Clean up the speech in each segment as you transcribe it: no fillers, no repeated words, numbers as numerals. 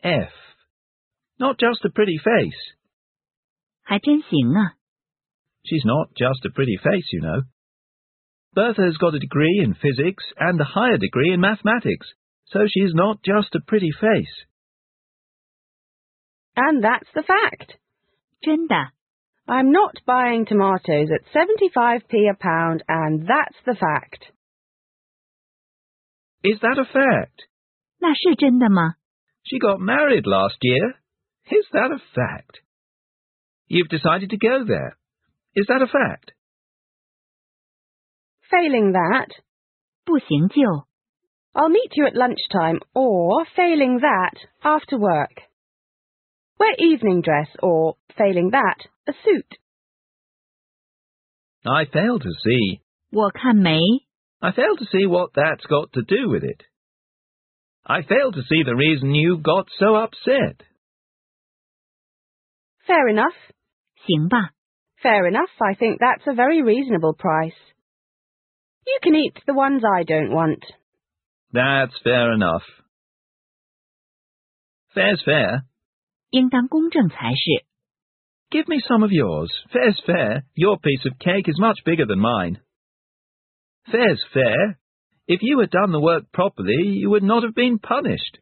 F. Not just a pretty face. 还真行啊。 She's not just a pretty face, you know. Bertha's got a degree in physics and a higher degree in mathematics, so she's not just a pretty face. And that's the fact. 真的。 I'm not buying tomatoes at 75p a pound, and that's the fact. Is that a fact? 那是真的吗？ She got married last year. Is that a fact? You've decided to go there. Is that a fact? Failing that, 不行就。 I'll meet you at lunchtime, or, failing that, after work. Wear evening dress, or, failing that, a suit. I fail to see. 我看没。 I fail to see what that's got to do with it. I fail to see the reason you got so upset. Fair enough. 行吧。 Fair enough, I think that's a very reasonable price. You can eat the ones I don't want. That's fair enough. Fair's fair. 应当公正才是。 Give me some of yours. Fair's fair. Your piece of cake is much bigger than mine. Fair's fair. If you had done the work properly, you would not have been punished.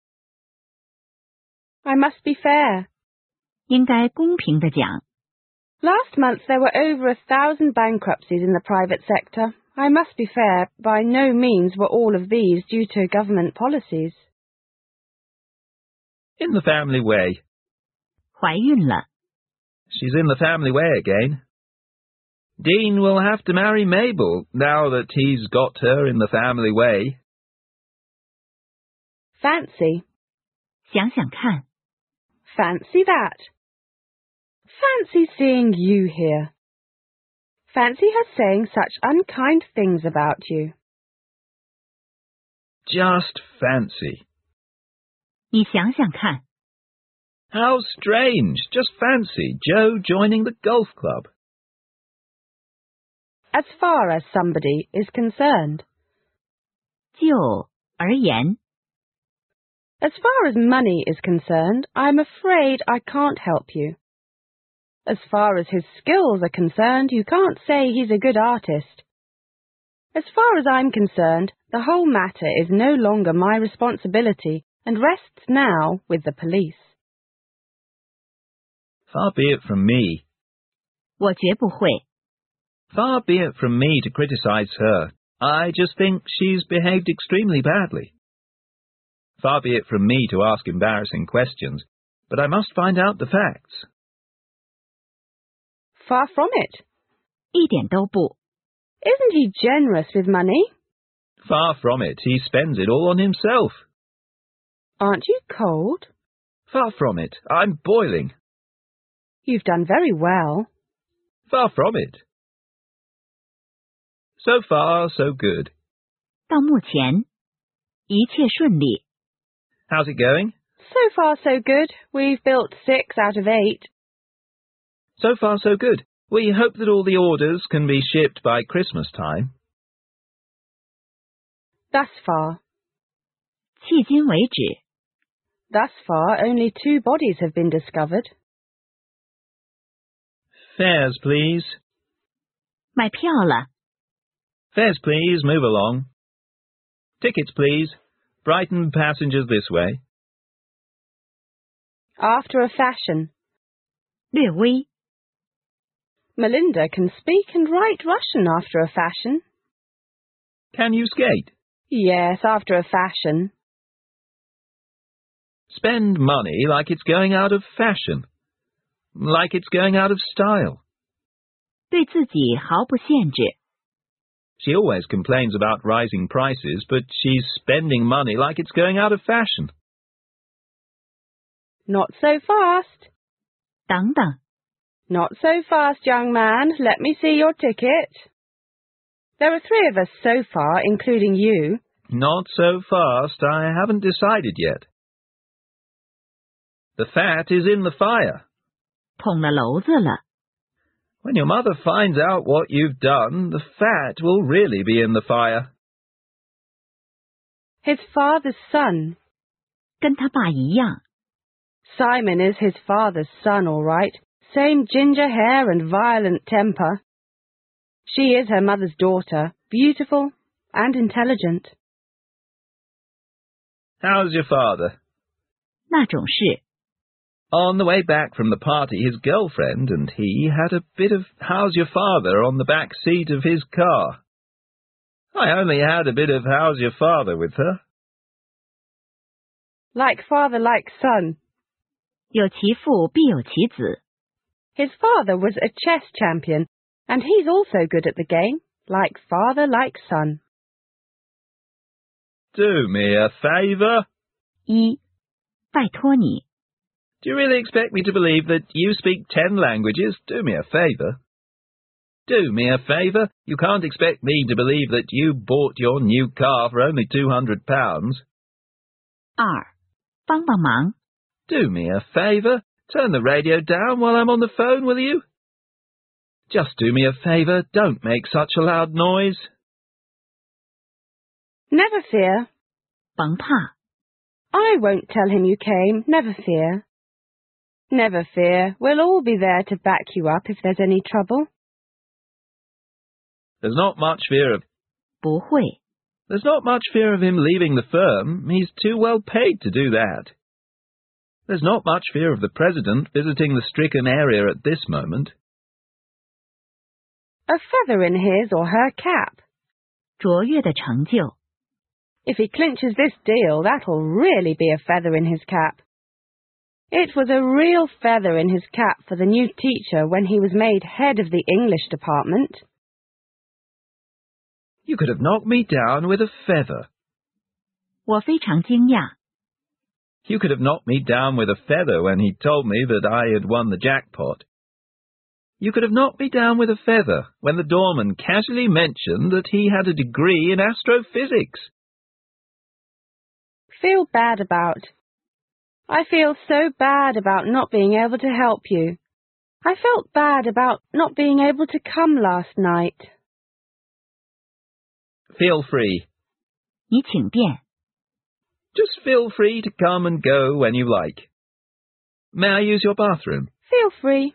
I must be fair. 应该公平地讲。 Last month there were over 1,000 bankruptcies in the private sector. I must be fair, by no means were all of these due to government policies. In the family way. 怀孕了。 She's in the family way again. Dean will have to marry Mabel now that he's got her in the family way. Fancy. 想想看。 Fancy that. Fancy seeing you here. Fancy her saying such unkind things about you. Just fancy. 你想想看。 How strange. Just fancy Joe joining the golf club. As far as somebody is concerned. 就而言。 As far as money is concerned, I'm afraid I can't help you. As far as his skills are concerned, you can't say he's a good artist. As far as I'm concerned, the whole matter is no longer my responsibility and rests now with the police. Far be it from me. 我绝不会。 Far be it from me to criticize her. I just think she's behaved extremely badly. Far be it from me to ask embarrassing questions, but I must find out the facts. Far from it. 一点都不。 Isn't he generous with money? Far from it. He spends it all on himself. Aren't you cold? Far from it. I'm boiling. You've done very well. Far from it. So far, so good. 到目前，一切顺利。 How's it going? So far, so good. We've built 6 out of 8. So far, so good. We hope that all the orders can be shipped by Christmas time. Thus far. 迄今为止。 Thus far, only 2 bodies have been discovered. Fares, please. 买票了。 Fares, please. Move along. Tickets, please. Brighton passengers this way. After a fashion. 略微。 Melinda can speak and write Russian after a fashion. Can you skate? Yes, after a fashion. Spend money like it's going out of fashion. Like it's going out of style. 对自己毫不限制。 She always complains about rising prices, but she's spending money like it's going out of fashion. Not so fast. 等等。 Not so fast, young man. Let me see your ticket. There are 3 of us so far, including you. Not so fast. I haven't decided yet. The fat is in the fire. 捅了娄子了。 When your mother finds out what you've done, the fat will really be in the fire. His father's son. 跟他爸一样。 Simon is his father's son, all right. Same ginger hair and violent temper. She is her mother's daughter, beautiful and intelligent. How's your father? 那种事。 On the way back from the party, his girlfriend and he had a bit of how's your father on the back seat of his car. I only had a bit of how's your father with her. Like father, like son. 有其父必有其子。 His father was a chess champion, and he's also good at the game. Like father, like son. Do me a favour. 一，拜托你。 Do you really expect me to believe that you speak 10 languages? Do me a favour. Do me a favour. You can't expect me to believe that you bought your new car for only £200. 二，帮帮忙。 Do me a favour. Turn the radio down while I'm on the phone, will you? Just do me a favour. Don't make such a loud noise. Never fear. 甭怕， I won't tell him you came. Never fear. Never fear. We'll all be there to back you up if there's any trouble. There's not much fear of... 不会。 There's not much fear of him leaving the firm. He's too well paid to do that. There's not much fear of the president visiting the stricken area at this moment. A feather in his or her cap. 卓越的成就。 If he clinches this deal, that'll really be a feather in his cap. It was a real feather in his cap for the new teacher when he was made head of the English department. You could have knocked me down with a feather. 我非常惊讶。 You could have knocked me down with a feather when he told me that I had won the jackpot. You could have knocked me down with a feather when the doorman casually mentioned that he had a degree in astrophysics. Feel bad about. I feel so bad about not being able to help you. I felt bad about not being able to come last night. Feel free. 你请便。 Just feel free to come and go when you like. May I use your bathroom? Feel free.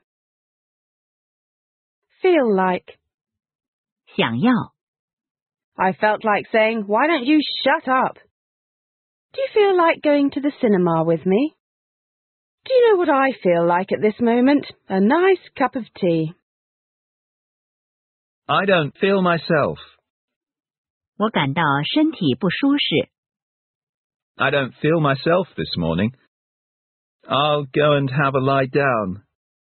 Feel like. 想要。 I felt like saying, why don't you shut up? Do you feel like going to the cinema with me? Do you know what I feel like at this moment? A nice cup of tea. I don't feel myself. 我感到身体不舒适。 I don't feel myself this morning. I'll go and have a lie down.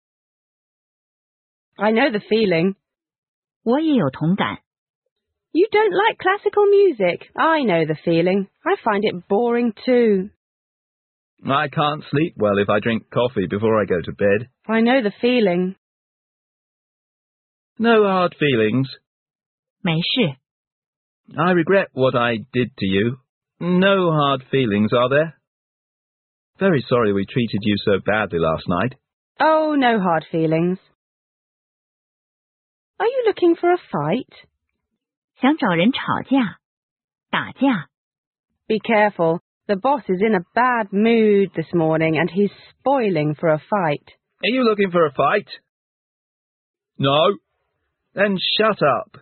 I know the feeling. 我也有同感。 You don't like classical music. I know the feeling. I find it boring too. I can't sleep well if I drink coffee before I go to bed. I know the feeling. No hard feelings. 没事。 I regret what I did to you. No hard feelings, are there? Very sorry we treated you so badly last night. Oh, no hard feelings. Are you looking for a fight? 想找人吵架。打架。 Be careful. The boss is in a bad mood this morning and he's spoiling for a fight. Are you looking for a fight? No? Then shut up.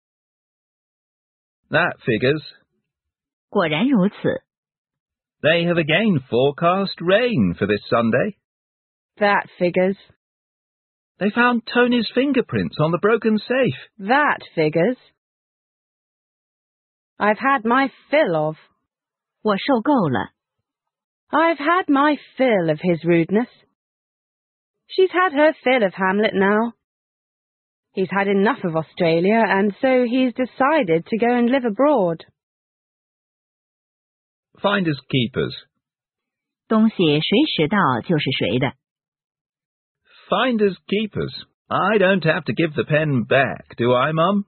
That figures. 果然如此。 They have again forecast rain for this Sunday. That figures. They found Tony's fingerprints on the broken safe. That figures. I've had my fill of. 我受够了。 I've had my fill of his rudeness. She's had her fill of Hamlet now. He's had enough of Australia, and so he's decided to go and live abroad. Finders keepers. 东西谁拾到就是谁的。 Finders keepers. I don't have to give the pen back, do I, Mum?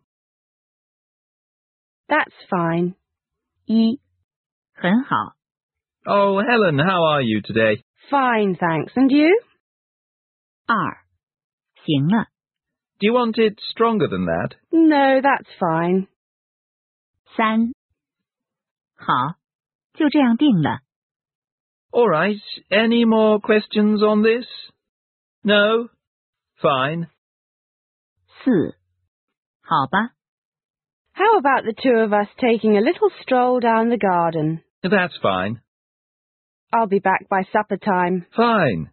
That's fine. 一，很好。 Oh, Helen, how are you today? Fine, thanks. And you? 二，行了。 Do you want it stronger than that? No, that's fine. 三，好，就这样定了。 All right, any more questions on this? No? Fine. 4. 好吧， How about the two of us taking a little stroll down the garden? That's fine. I'll be back by supper time. Fine.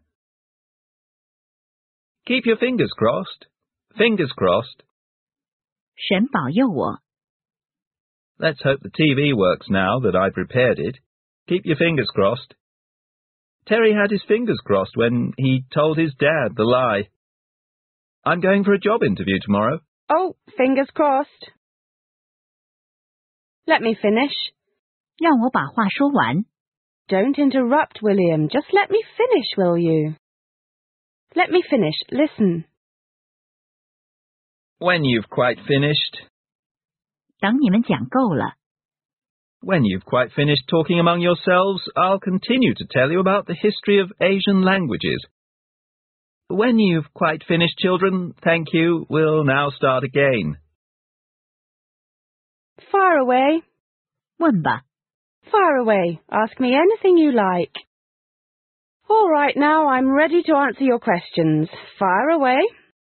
Keep your fingers crossed. Fingers crossed. 神保佑我。 Let's hope the TV works now that I've repaired it. Keep your fingers crossed. Terry had his fingers crossed when he told his dad the lie. I'm going for a job interview tomorrow. Oh, fingers crossed. Let me finish. 让我把话说完。 Don't interrupt, William. Just let me finish, will you? Let me finish. Listen. When you've quite finished. 等你们讲够了， When you've quite finished talking among yourselves, I'll continue to tell you about the history of Asian languages. When you've quite finished, children, thank you, we'll now start again. Fire away. 问吧。 Fire away. Ask me anything you like. All right, now I'm ready to answer your questions. Fire away.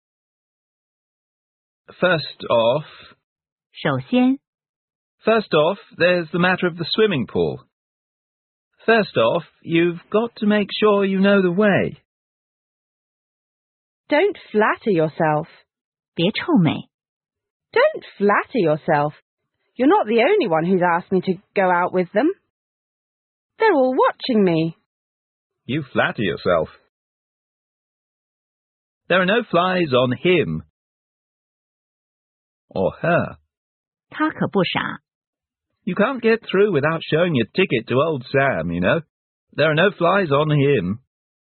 First off, 首先， there's the matter of the swimming pool. First off, you've got to make sure you know the way. Don't flatter yourself. 别臭美， Don't flatter yourself. You're not the only one who's asked me to go out with them. They're all watching me. You flatter yourself. There are no flies on him. Or her. 他可不傻。 You can't get through without showing your ticket to old Sam, you know. There are no flies on him.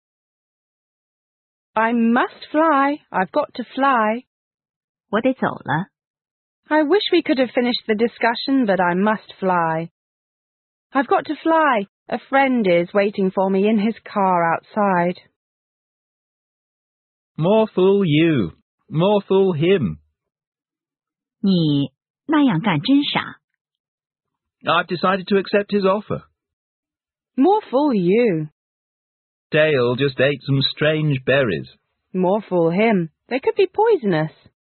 I must fly. I've got to fly. 我得走了， I wish we could have finished the discussion, but I must fly. I've got to fly. A friend is waiting for me in his car outside. More fool you. More fool him. 你那样干真傻。 I've decided to accept his offer. More fool you. Dale just ate some strange berries. More fool him. They could be poisonous.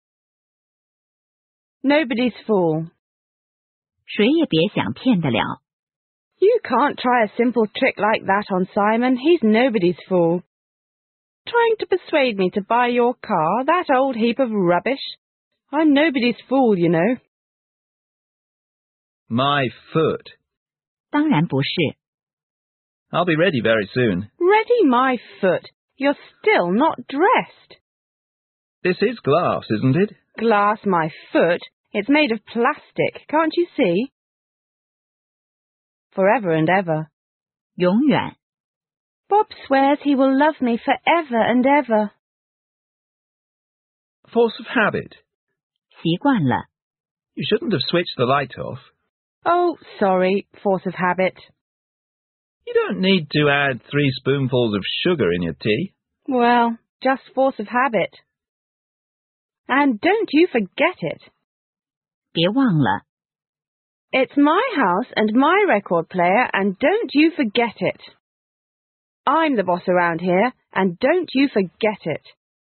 Nobody's fool. 谁也别想骗得了。 You can't try a simple trick like that on Simon. He's nobody's fool. Trying to persuade me to buy your car, that old heap of rubbish. I'm nobody's fool, you know. My foot. 当然不是， I'll be ready very soon. Ready my foot. You're still not dressed. This is glass, isn't it? Glass my foot. It's made of plastic, can't you see? Forever and ever. 永远。 Bob swears he will love me forever and ever. Force of habit. 习惯了， You shouldn't have switched the light off. Oh, sorry, force of habit. You don't need to add 3 spoonfuls of sugar in your tea. Well, just force of habit. And don't you forget it. 别忘了， It's my house and my record player, and don't you forget it. I'm the boss around here, and don't you forget it.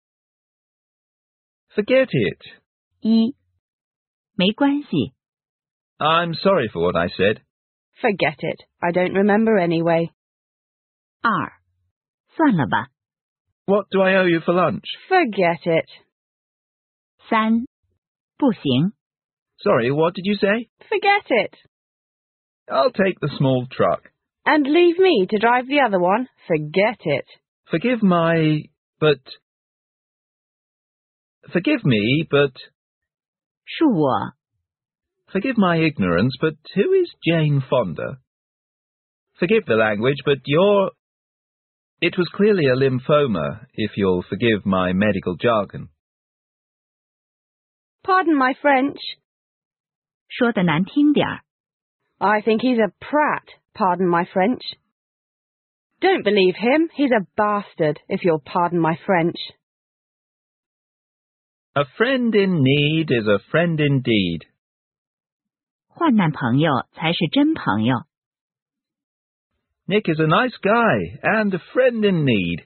Forget it. 1，没关系， I'm sorry for what I said. Forget it. I don't remember anyway. 2，算了吧， What do I owe you for lunch? Forget it. 3，不行， Sorry, what did you say? Forget it. I'll take the small truck. And leave me to drive the other one. Forget it. Forgive me, but... 是我， Forgive my ignorance, but who is Jane Fonda? Forgive the language, but It was clearly a lymphoma, if you'll forgive my medical jargon. Pardon my French. 说的难听点儿， I think he's a prat. Pardon my French. Don't believe him. He's a bastard, if you'll pardon my French. A friend in need is a friend indeed. 患难朋友才是真朋友。 Nick is a nice guy and a friend in need.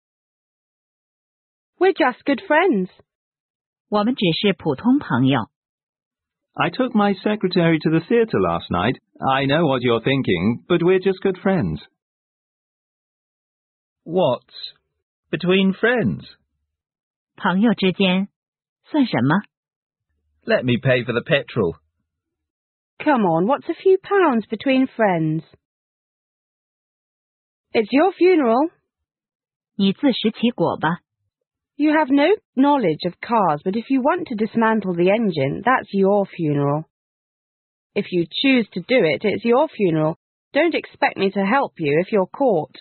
We're just good friends. 我们只是普通朋友。 I took my secretary to the theatre last night. I know what you're thinking, but we're just good friends. What's between friends? 朋友之间算什么？ Let me pay for the petrol. Come on, what's a few pounds between friends? It's your funeral. 你自食其果吧。 You have no knowledge of cars, but if you want to dismantle the engine, that's your funeral. If you choose to do it, it's your funeral. Don't expect me to help you if you're caught.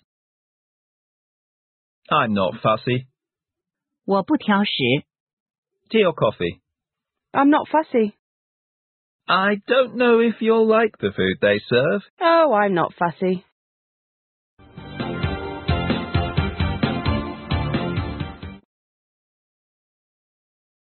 I'm not fussy. 我不挑食。 Tea or coffee? I'm not fussy. I don't know if you'll like the food they serve. Oh, I'm not fussy.